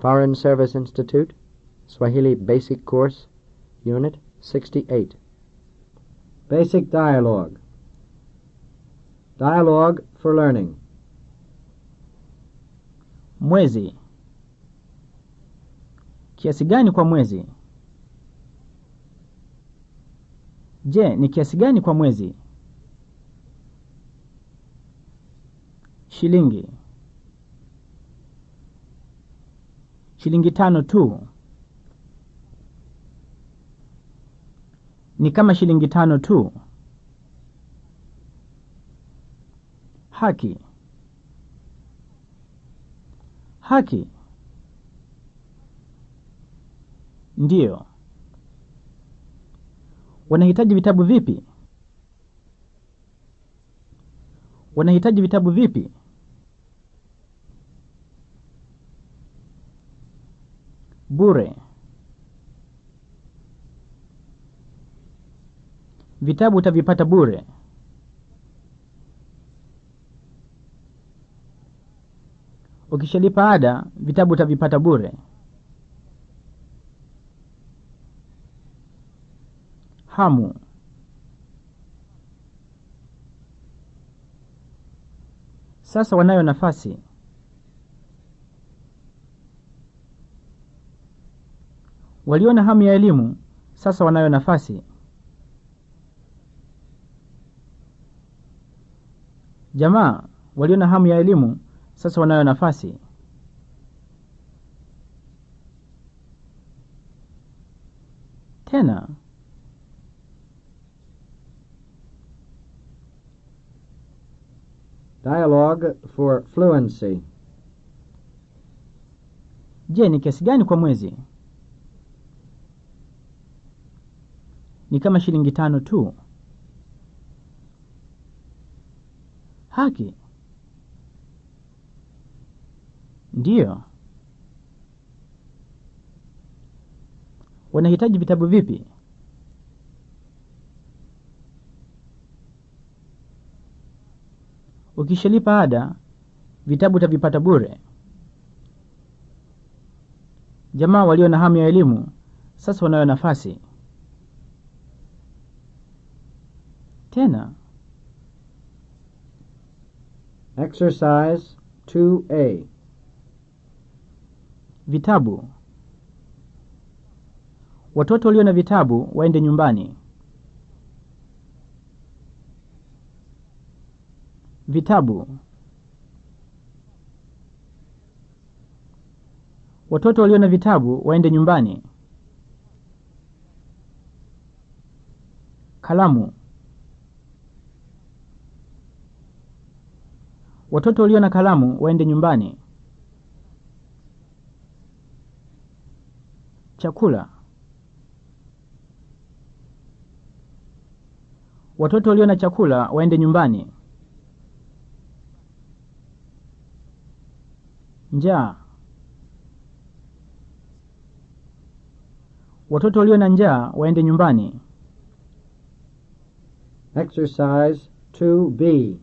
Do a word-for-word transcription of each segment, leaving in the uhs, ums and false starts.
Foreign Service Institute, Swahili Basic Course, Unit sixty-eight. Basic Dialogue. Dialogue for Learning. Mwezi. Kiasi gani kwa mwezi? Je, ni kiasi gani kwa mwezi? Shilingi. Shilingi tano tu. Ni kama shilingi tano tu. Haki. Haki. Ndiyo. Wanahitaji vitabu vipi? Wanahitaji vitabu vipi? Bure. Vitabu utavipata bure. Ukishalipa ada, vitabu utavipata bure. Hamu. Sasa wanayo nafasi. Waliona hamu ya elimu, sasa wanayo nafasi. Jamaa, waliona hamu ya elimu, sasa wanayo nafasi. Tena. Dialogue for Fluency. Je, ni kiasi gani kwa mwezi? Ni kama shilingi tano tu. Haki. Ndiyo. Wanahitaji vitabu vipi? Ukishalipa ada, vitabu utavipata bure. Jamaa walio na hamu ya elimu, sasa wanayo nafasi. Tena. Exercise two A. Vitabu. Watoto walio na vitabu waende nyumbani. Vitabu. Watoto walio na vitabu waende nyumbani. Kalamu. Watoto walio na kalamu waende nyumbani. Chakula. Watoto walio na chakula waende nyumbani. Njaa. Watoto walio na njaa waende nyumbani. Exercise two B.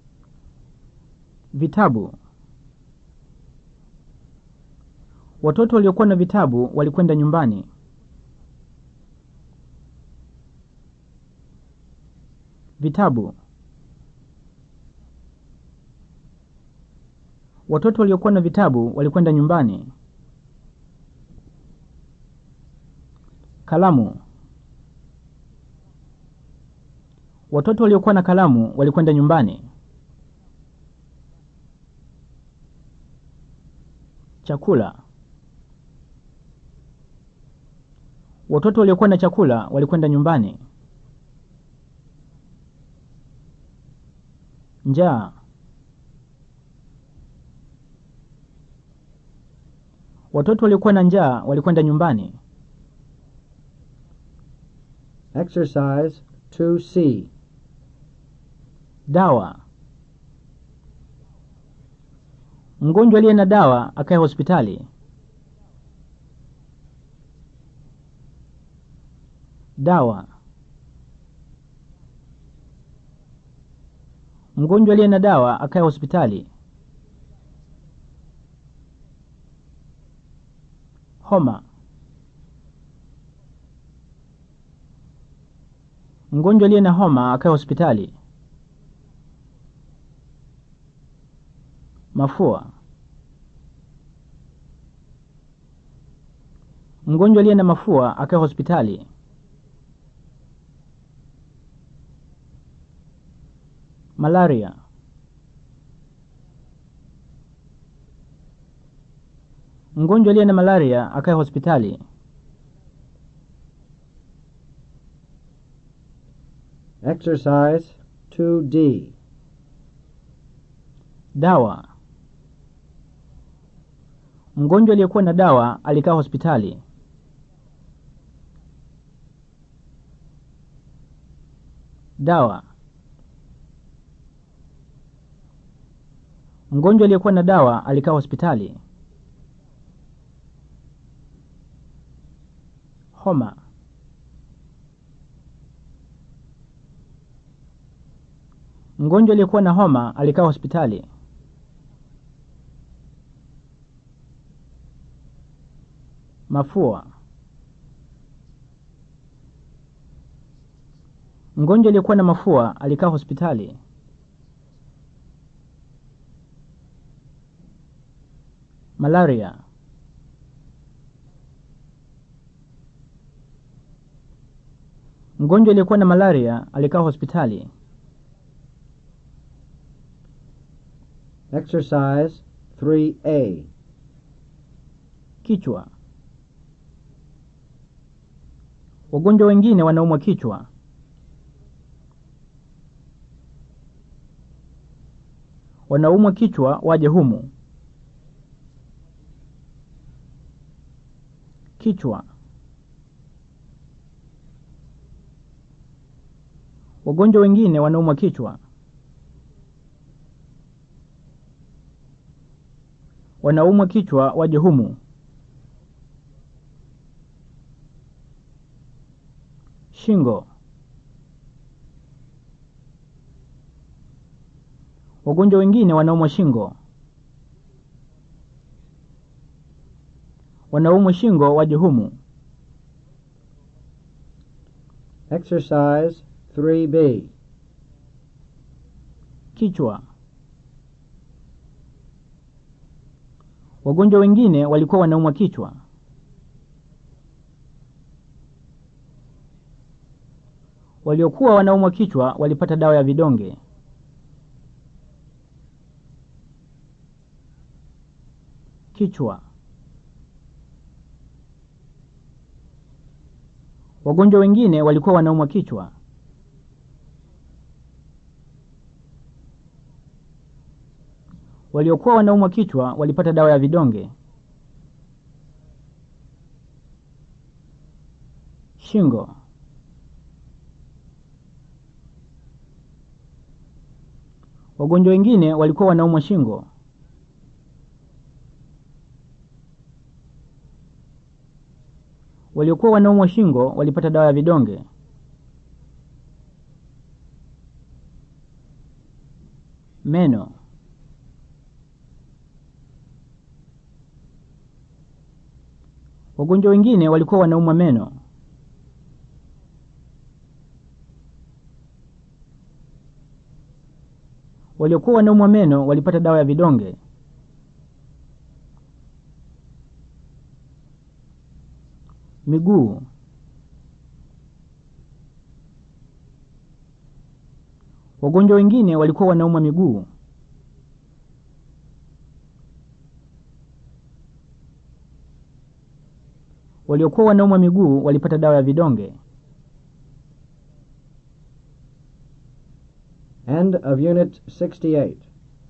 Vitabu. Watoto waliokuwa na vitabu walikwenda nyumbani. Vitabu. Watoto waliokuwa na vitabu walikwenda nyumbani. Kalamu. Watoto waliokuwa na kalamu walikwenda nyumbani. Chakula. Watoto waliokuwa na chakula walikwenda nyumbani. Njaa. Watoto waliokuwa na njaa walikwenda nyumbani. Exercise two C. Dawa. Mgonjwa aliye na dawa akae hospitali. Dawa. Mgonjwa aliye na dawa akae hospitali. Homa. Mgonjwa aliye na homa akae hospitali. Mafua. Mgonjwa aliye na mafua akae hospitali. Malaria. Mgonjwa aliye na malaria akae hospitali. Exercise two D. Dawa. Mgonjwa aliyekuwa na dawa alikaa hospitali. Dawa. Mgonjwa aliyekuwa na dawa alikaa hospitali. Homa. Mgonjwa aliyekuwa na homa alikaa hospitali. Mafua. Mgonjwa aliyekuwa na mafua alikaa hospitali. Malaria. Mgonjwa aliyekuwa na malaria alikaa hospitali. Exercise three A. Kichwa. Wagonjwa wengine wanaumwa kichwa. Wanaumwa kichwa waje humu. Kichwa. Wagonjwa wengine wanaumwa kichwa. Wanaumwa kichwa waje humu. Shingo. Wagonjwa wengine wanaumwa shingo. Wanaumwa shingo waje humu. Exercise three B. Kichwa. Wagonjwa wengine walikuwa wanaumwa kichwa. Waliokuwa wanaumwa kichwa walipata dawa ya vidonge. Kichwa. Wagonjwa wengine walikuwa wanaumwa kichwa. Waliokuwa wanaumwa kichwa walipata dawa ya vidonge. Shingo. Wagonjwa wengine walikuwa wanaumwa shingo. Waliokuwa wanaumwa shingo walipata dawa ya vidonge. Meno. Wagonjwa wengine walikuwa wanaumwa meno. Waliokuwa wanaumwa meno walipata dawa ya vidonge. Miguu. Wagonjwa wengine walikuwa wanaumwa miguu. Waliokuwa wanaumwa miguu walipata dawa ya vidonge. End of Unit sixty-eight.